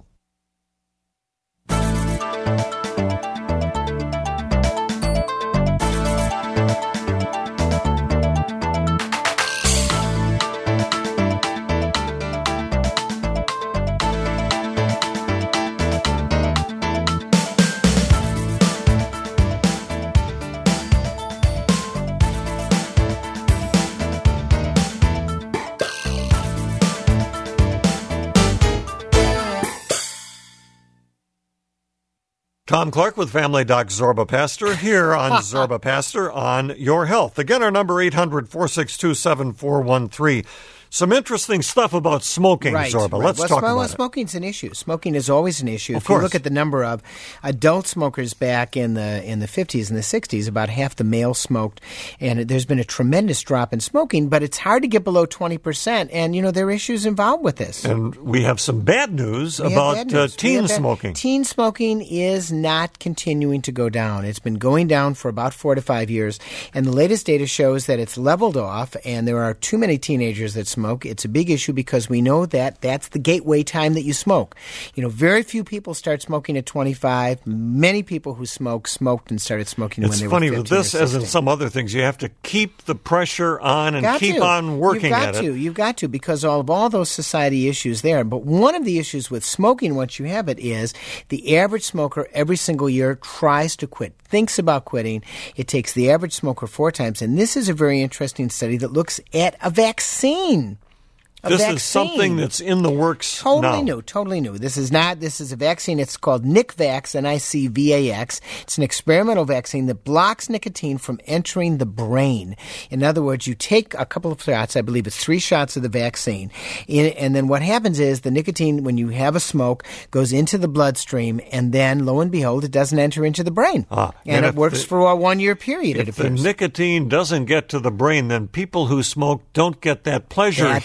Tom Clark with Family Doc Zorba Pastor here on Zorba Pastor on Your Health. Again, our number eight hundred, four six two, seven four one three. Some interesting stuff about smoking, right, Zorba. Right. Let's well, talk well, about well, it. Smoking's an issue. Smoking is always an issue. Of if course. you look at the number of adult smokers back in the in the fifties and the sixties, about half the males smoked, and there's been a tremendous drop in smoking, but it's hard to get below twenty percent, and, you know, there are issues involved with this. And we have some bad news We about bad news. Uh, teen bad, smoking. Teen smoking is not continuing to go down. It's been going down for about four to five years, and the latest data shows that it's leveled off, and there are too many teenagers that smoke. It's a big issue because we know that that's the gateway time that you smoke. You know, very few people start smoking at twenty-five. Many people who smoke smoked and started smoking it's when they funny were with fifteen this, or as in sixteen. some other things, you have to keep the pressure on and Got keep to. on working You've got at to. it. You've got to, because all of all those society issues there. But one of the issues with smoking, once you have it, is the average smoker every single year tries to quit, thinks about quitting. It takes the average smoker four times. And this is a very interesting study that looks at a vaccine. A this vaccine. is something that's in the works Totally now. new, totally new. This is not, this is a vaccine. It's called NicVax, N I C V A X. It's an experimental vaccine that blocks nicotine from entering the brain. In other words, you take a couple of shots, I believe it's three shots of the vaccine, and then what happens is the nicotine, when you have a smoke, goes into the bloodstream, and then, lo and behold, it doesn't enter into the brain. Ah, and, and it if works the- for a one-year period, it If the appears. nicotine doesn't get to the brain, then people who smoke don't get that pleasure That hit pleasure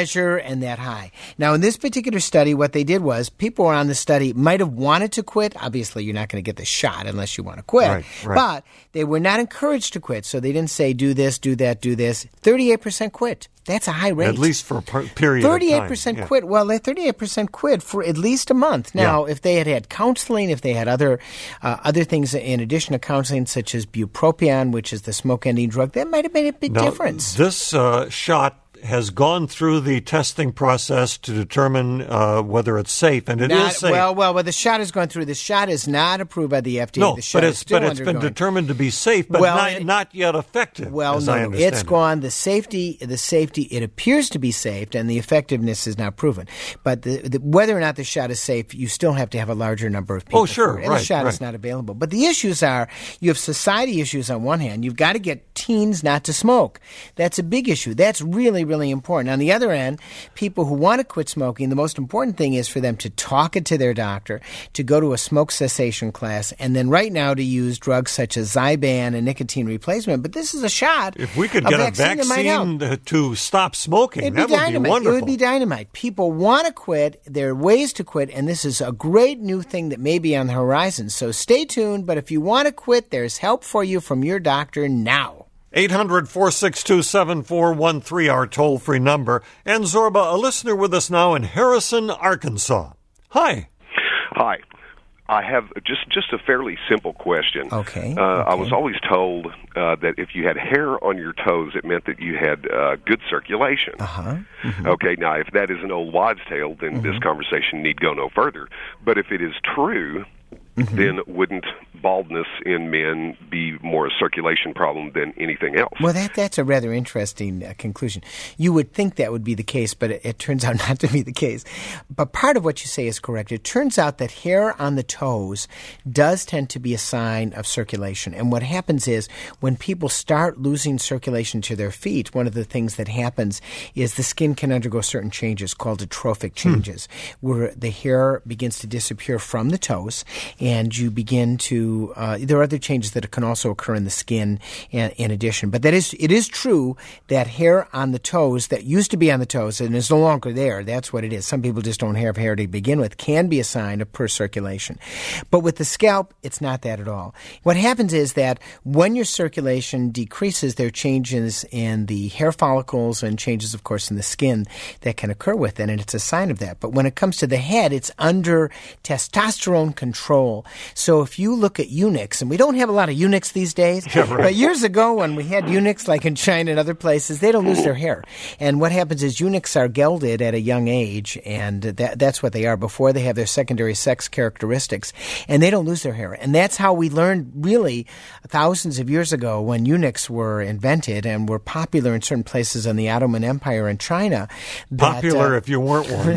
pleasure and that high. Now, in this particular study, what they did was people were on the study might have wanted to quit. Obviously, you're not going to get the shot unless you want to quit. Right, right. But they were not encouraged to quit, so they didn't say do this, do that, do this. thirty-eight percent quit. That's a high rate. At least for a per- period thirty-eight percent of time. thirty-eight percent yeah. quit. Well, they thirty-eight percent quit for at least a month. Now, yeah. if they had had counseling, if they had other uh, other things in addition to counseling, such as bupropion, which is the smoke-ending drug, that might have made a big now, difference. This uh, shot has gone through the testing process to determine uh, whether it's safe, and it not, is safe. Well, well, well, the shot has gone through. The shot is not approved by the F D A. No, the shot but is it's still but it's undergoing. been determined to be safe, but well, not, it, not yet effective. Well, as no, I understand it's it. gone. The safety, the safety, it appears to be safe, and the effectiveness is not proven. But the, the, whether or not the shot is safe, you still have to have a larger number of people. Oh, sure, for it, and right, the shot right. is not available. But the issues are, you have society issues on one hand. You've got to get teens not to smoke. That's a big issue. That's really, really important. On the other end, people who want to quit smoking, the most important thing is for them to talk it to their doctor, to go to a smoke cessation class, and then right now to use drugs such as Zyban and nicotine replacement. But this is a shot. If we could a get vaccine a vaccine to stop smoking, It'd that be would dynamite. be wonderful. It would be dynamite. People want to quit. There are ways to quit, and this is a great new thing that may be on the horizon. So stay tuned, but if you want to quit, there's help for you from your doctor now. eight hundred, four six two, seven four one three, our toll-free number. And Zorba, a listener with us now in Harrison, Arkansas. Hi. Hi. I have just, just a fairly simple question. Okay. Uh, okay. I was always told uh, that if you had hair on your toes, it meant that you had uh, good circulation. Uh-huh. Mm-hmm. Okay, now if that is an old wives' tale, then mm-hmm. this conversation need go no further. But if it is true, mm-hmm. then wouldn't baldness in men be more a circulation problem than anything else? Well, that that's a rather interesting uh, conclusion. You would think that would be the case, but it, it turns out not to be the case. But part of what you say is correct. It turns out that hair on the toes does tend to be a sign of circulation. And what happens is when people start losing circulation to their feet, one of the things that happens is the skin can undergo certain changes called atrophic changes, hmm. where the hair begins to disappear from the toes, and you begin to Uh, there are other changes that can also occur in the skin in, in addition. But that is, it is true that hair on the toes that used to be on the toes and is no longer there, that's what it is. Some people just don't have hair to begin with, can be a sign of poor circulation. But with the scalp, it's not that at all. What happens is that when your circulation decreases, there are changes in the hair follicles and changes, of course, in the skin that can occur with it, and it's a sign of that. But when it comes to the head, it's under testosterone control. So if you look at eunuchs, and we don't have a lot of eunuchs these days, yeah, right. but years ago when we had eunuchs like in China and other places, they don't lose their hair. And what happens is eunuchs are gelded at a young age, and that, that's what they are before they have their secondary sex characteristics, and they don't lose their hair. And that's how we learned really thousands of years ago when eunuchs were invented and were popular in certain places in the Ottoman Empire in China. That, popular uh, if you weren't one.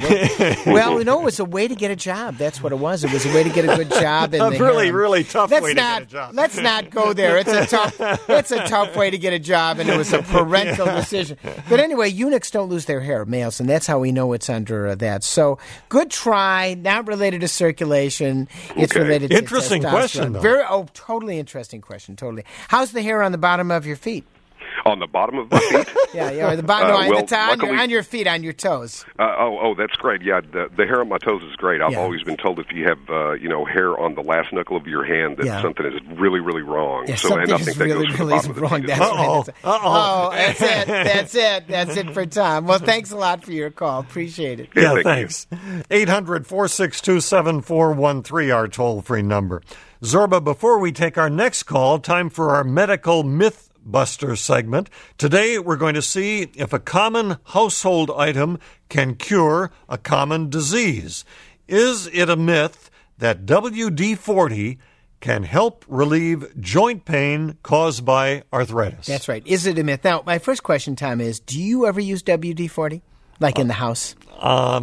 Well, you know, it was a way to get a job. That's what it was. It was a way to get a good job. In a the really, harem. really tough let's way not, to get a job. Let's not go there. It's a tough It's a tough way to get a job, and it was a parental yeah. decision. But anyway, eunuchs don't lose their hair, males, and that's how we know it's under uh, that. So good try, not related to circulation. It's okay. related to Interesting testosterone. question, though. Very, oh, totally interesting question, totally. How's the hair on the bottom of your feet? On the bottom of my feet? yeah, yeah, or the bottom, no, uh, well, the top, on, your, luckily, on your feet, on your toes. Uh, oh, oh, that's great. Yeah, the, the hair on my toes is great. I've yeah. always been told if you have, uh, you know, hair on the last knuckle of your hand, that yeah. something is really, really wrong. Yeah, so, something and I is think that really, goes for really the bottom of the wrong. feet That's as well. right. Uh-oh. Oh, that's it. That's it. That's it for Tom. Well, thanks a lot for your call. Appreciate it. Yeah, yeah thanks. eight hundred, four six two, seven four one three, our toll-free number. Zorba, before we take our next call, time for our medical myth Buster segment. Today we're going to see if a common household item can cure a common disease. Is it a myth that W D forty can help relieve joint pain caused by arthritis? That's right. Is it a myth? Now, my first question, Tom, is do you ever use W D forty, like in the house? Um,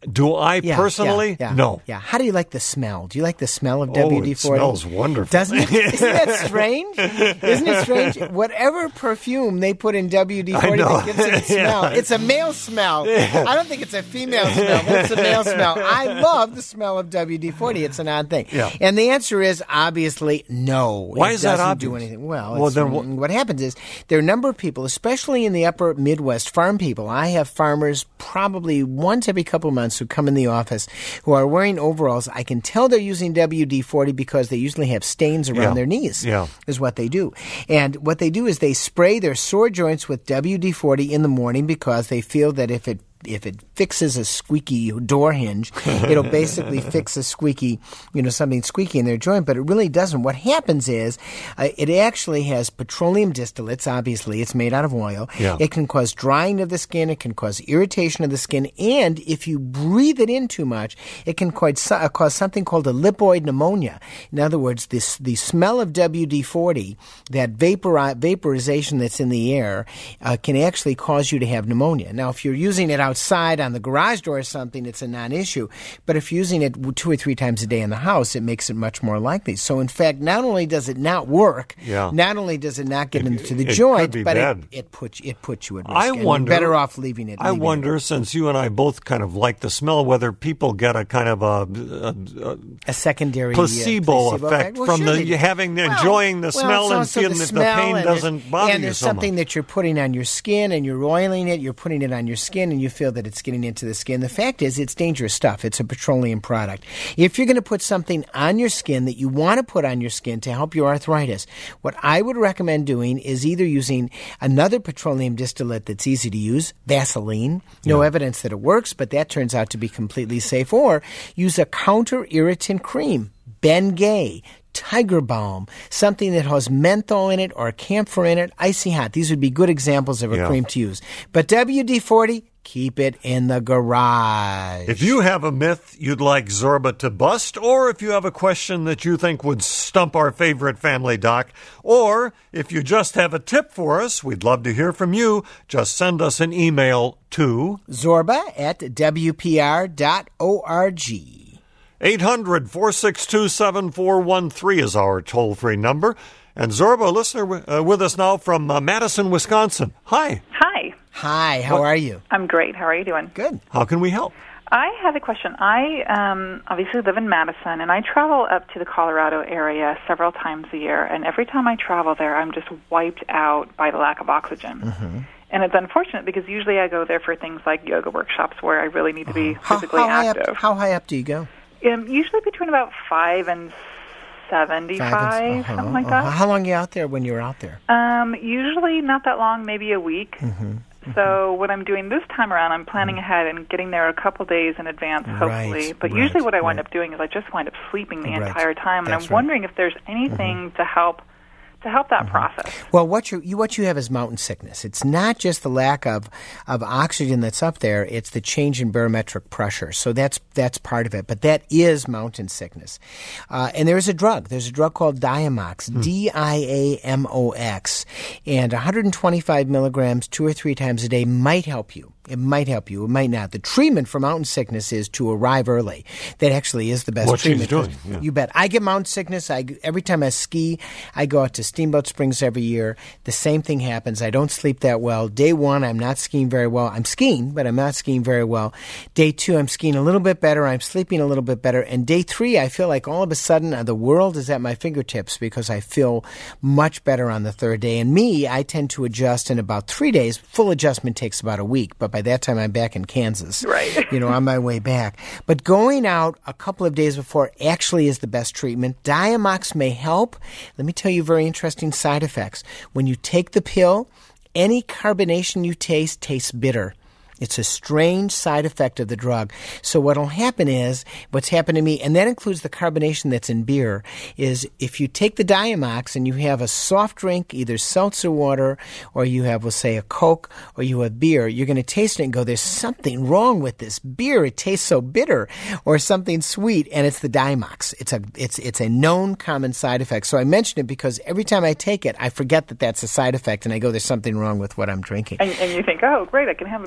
Do I Yeah, personally? yeah, yeah, no. Yeah. How do you like the smell? Do you like the smell of W D forty? Oh, it smells wonderful. Doesn't it? Isn't that strange? Isn't it strange? Whatever perfume they put in W D forty that gives it a smell, Yeah. it's a male smell. Yeah. I don't think it's a female smell, but it's a male smell. I love the smell of W D forty. It's an odd thing. Yeah. And the answer is obviously no. Why it is that doesn't obvious? do anything. Well, Well, it's- then what- what happens is there are a number of people, especially in the upper Midwest, farm people. I have farmers probably once every couple of months who come in the office who are wearing overalls. I can tell they're using W D forty because they usually have stains around Yeah. their knees, Yeah. is what they do. And what they do is they spray their sore joints with W D forty in the morning because they feel that if it if it fixes a squeaky door hinge, it'll basically fix a squeaky, you know, something squeaky in their joint, but it really doesn't. What happens is uh, it actually has petroleum distillates, obviously. It's made out of oil. Yeah. It can cause drying of the skin. It can cause irritation of the skin. And if you breathe it in too much, it can cause, uh, cause something called a lipoid pneumonia. In other words, this the smell of W D forty, that vapor, vaporization that's in the air, uh, can actually cause you to have pneumonia. Now, if you're using it outside on the garage door or something, it's a non-issue. But if you're using it two or three times a day in the house, it makes it much more likely. So, in fact, not only does it not work, Yeah. not only does it not get It- into the it could joint, be but bad. it, it puts it puts you at risk. I And wonder. You're better off leaving it. I leaving wonder, since you and I both kind of like the smell, whether people get a kind of a, a, a it. a secondary uh, placebo, placebo effect Well, from sure the they do. having Well, enjoying the well, smell it's and also feeling the that the smell, pain and there's- doesn't bother and you there's so much. something that you're putting on your skin, and you're oiling it. You're putting it on your skin, and you feel that it's getting into the skin. The fact is, it's dangerous stuff. It's a petroleum product. If you're going to put something on your skin that you want to put on your skin to help your arthritis, what I would recommend doing is either using another petroleum distillate that's easy to use, Vaseline. No Yeah. evidence that it works, but that turns out to be completely safe. Or use a counter-irritant cream, Bengay, Tiger Balm, something that has menthol in it or camphor in it, icy hot. These would be good examples of a Yeah. cream to use. But W D forty, keep it in the garage. If you have a myth you'd like Zorba to bust, or if you have a question that you think would stump our favorite family doc, or if you just have a tip for us, we'd love to hear from you. Just send us an email to Zorba at W P R dot org. eight hundred, four six two, seven four one three is our toll-free number. And Zorba, a listener uh, with us now from uh, Madison, Wisconsin. Hi. Hi. Hi, how What- are you? I'm great. How are you doing? Good. How can we help? I have a question. I um, obviously live in Madison, and I travel up to the Colorado area several times a year. And every time I travel there, I'm just wiped out by the lack of oxygen. Mm-hmm. And it's unfortunate because usually I go there for things like yoga workshops where I really need to be How, physically how high active. up, how high up do you go? Um, usually between about five and seventy-five, Five and- uh-huh, something like uh-huh. that. How long are you out there when you're out there? Um, usually not that long, maybe a week. Mm-hmm. So what I'm doing this time around, I'm planning ahead and getting there a couple days in advance, hopefully. Right, but right, usually what I wind right. up doing is I just wind up sleeping the Right. entire time, and That's I'm right. wondering if there's anything to help to help that process. Well, what you, you what you have is mountain sickness. It's not just the lack of, of oxygen that's up there; it's the change in barometric pressure. So that's that's part of it. But that is mountain sickness. Uh, and there is a drug. There's a drug called Diamox, D I A M O X, and one hundred twenty-five milligrams two or three times a day might help you. It might help you. It might not. The treatment for mountain sickness is to arrive early. That actually is the best What she's treatment. doing, yeah. You bet. I get mountain sickness. I every time I ski, I go out to Steamboat Springs every year. The same thing happens. I don't sleep that well. Day one, I'm not skiing very well. I'm skiing, but I'm not skiing very well. Day two, I'm skiing a little bit better. I'm sleeping a little bit better. And day three, I feel like all of a sudden uh, the world is at my fingertips because I feel much better on the third day. And me, I tend to adjust in about three days. Full adjustment takes about a week, but by that time I'm back in Kansas. Right. You know, on my way back. But going out a couple of days before actually is the best treatment. Diamox may help. Let me tell you very interesting side effects. When you take the pill, any carbonation you taste tastes bitter. It's a strange side effect of the drug. So what will happen is, what's happened to me, and that includes the carbonation that's in beer, is if you take the Diamox and you have a soft drink, either seltzer water, or you have, we'll say, a Coke, or you have beer, you're going to taste it and go, there's something wrong with this beer. It tastes so bitter, or something sweet, and it's the Diamox. It's a, it's, it's a known common side effect. So I mention it because every time I take it, I forget that that's a side effect, and I go, there's something wrong with what I'm drinking. And, and you think, oh, great, I can have a beer. It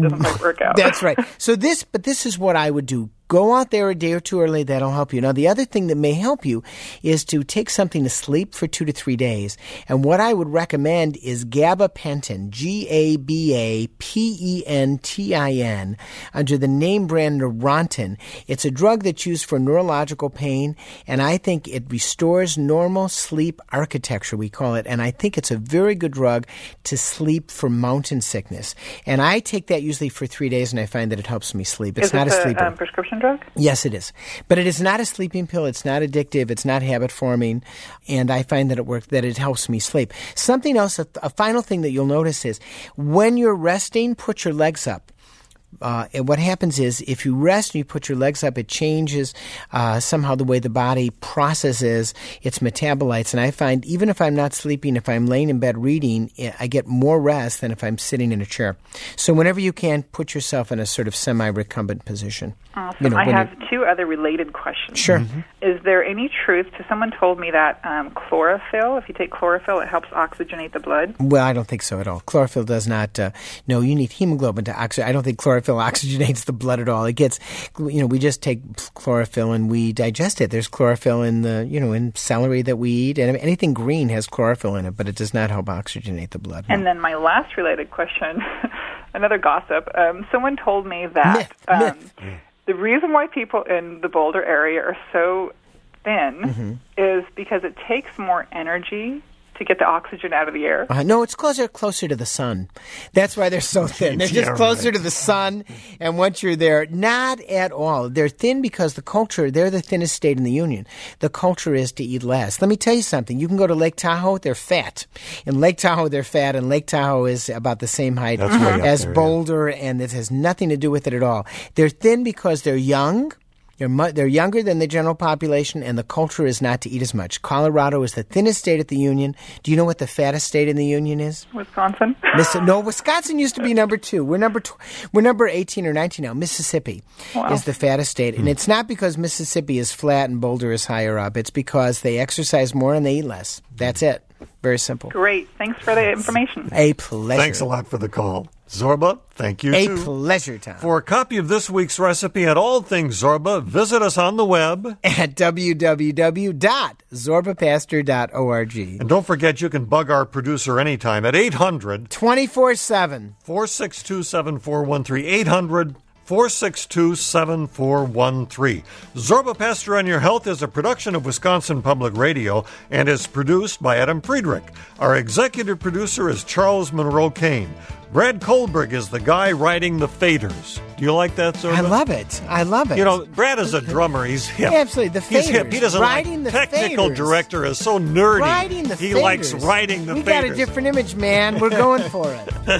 doesn't quite work out. That's right. So this, but this is what I would do. Go out there a day or two early. That'll help you. Now, the other thing that may help you is to take something to sleep for two to three days. And what I would recommend is gabapentin, G A B A P E N T I N, under the name brand Neurontin. It's a drug that's used for neurological pain, and I think it restores normal sleep architecture, we call it. And I think it's a very good drug to sleep for mountain sickness. And I take that usually for three days, and I find that it helps me sleep. It's is not it a sleeper. Um, prescription drug? Yes, it is. But it is not a sleeping pill. It's not addictive. It's not habit forming. And I find that it works, that it helps me sleep. Something else, a, a final thing that you'll notice is when you're resting, put your legs up. Uh, and what happens is if you rest and you put your legs up, it changes uh, somehow the way the body processes its metabolites. And I find even if I'm not sleeping, if I'm laying in bed reading, I get more rest than if I'm sitting in a chair. So whenever you can, put yourself in a sort of semi-recumbent position. Awesome. You know, I have you... two other related questions. Sure. Mm-hmm. Is there any truth to someone told me that um, chlorophyll, if you take chlorophyll, it helps oxygenate the blood? Well, I don't think so at all. Chlorophyll does not. Uh, no, you need hemoglobin to oxygenate. I don't think chlorophyll oxygenates the blood at all. It gets, you know, we just take chlorophyll and we digest it. There's chlorophyll in the, you know, in celery that we eat, and anything green has chlorophyll in it, but it does not help oxygenate the blood. No. And then my last related question, another gossip. Um, someone told me that Myth. Um, Myth. the reason why people in the Boulder area are so thin mm-hmm. is because it takes more energy to get the oxygen out of the air. Uh, no, it's closer closer to the sun. That's why they're so thin. They're just Yeah, closer right. to the sun, and once you're there, not at all. They're thin because the culture, they're the thinnest state in the Union. The culture is to eat less. Let me tell you something. You can go to Lake Tahoe, they're fat. In Lake Tahoe, they're fat, and Lake Tahoe is about the same height That's way up as there, yeah. Boulder, and this has nothing to do with it at all. They're thin because they're young. They're, mu- they're younger than the general population, and the culture is not to eat as much. Colorado is the thinnest state at the Union. Do you know what the fattest state in the Union is? Wisconsin? Miss- no, Wisconsin used to be number two. We're number tw- we're number eighteen or nineteen now. Mississippi Wow. is the fattest state, and it's not because Mississippi is flat and Boulder is higher up. It's because they exercise more and they eat less. That's it. Very simple. Great. Thanks for the information. A pleasure. Thanks a lot for the call. Zorba, thank you, A too. pleasure, Tom. For a copy of this week's recipe and all things Zorba, visit us on the web at w w w dot zorba pastor dot org. And don't forget, you can bug our producer anytime at eight hundred, twenty-four seven, four six two, seven four one three. eight hundred, four six two, seven four one three. Zorba Pastor on Your Health is a production of Wisconsin Public Radio and is produced by Adam Friedrich. Our executive producer is Charles Monroe Kane. Brad Kohlberg is the guy writing the faders. Do you like that, Zorba? I love it. I love it. You know, Brad is a drummer. He's hip. Yeah, absolutely. The He's hip. faders. He doesn't Writing like the technical faders. director is so nerdy. Writing the he faders. likes writing the we faders. got a different image, man. We're going for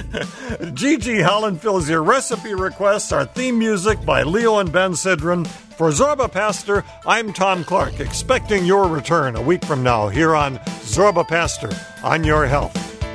it. Gigi Holland fills your recipe requests. Our theme music by Leo and Ben Sidran. For Zorba Pastor, I'm Tom Clark, expecting your return a week from now here on Zorba Pastor on Your Health.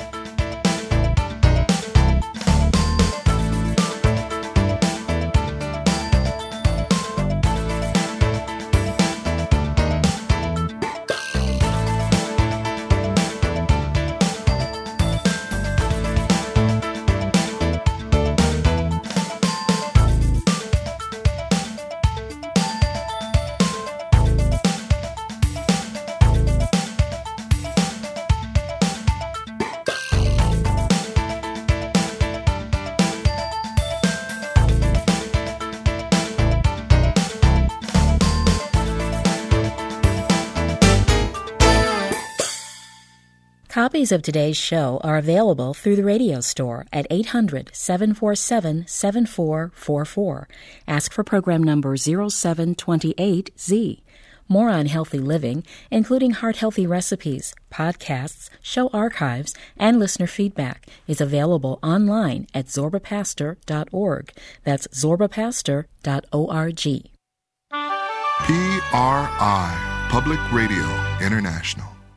Copies of today's show are available through the radio store at eight hundred, seven four seven, seven four four four. Ask for program number zero seven two eight Z. More on healthy living, including heart-healthy recipes, podcasts, show archives, and listener feedback, is available online at zorba pastor dot org. That's zorba pastor dot org. P R I, Public Radio International.